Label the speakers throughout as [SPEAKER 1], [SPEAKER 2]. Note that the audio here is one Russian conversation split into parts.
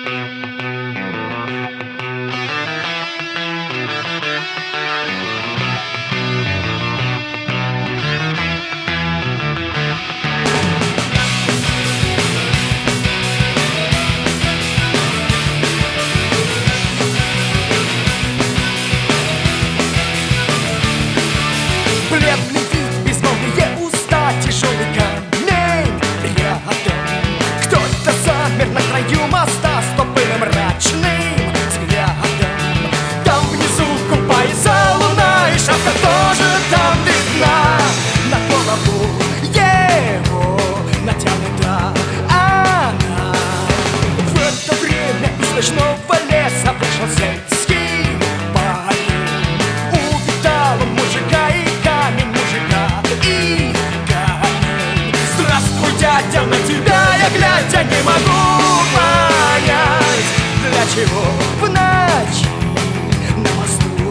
[SPEAKER 1] Бледный вид, безмолвные уста, тяжелый камень рядом. Кто-то замер на краю моста с тупым и мрачным взглядом. Там внизу купается луна, и шапка тоже там видна. На голову его натянута она. В это время из ночного леса вышел сельский парень. Увидал он мужика и камень, мужика и камень. Здравствуй, дядя, на тебя я глядя не могу понять, для чего в ночи на мосту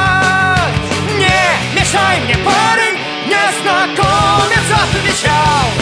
[SPEAKER 1] стоять. Не мешай мне, парень, незнакомец отвечал.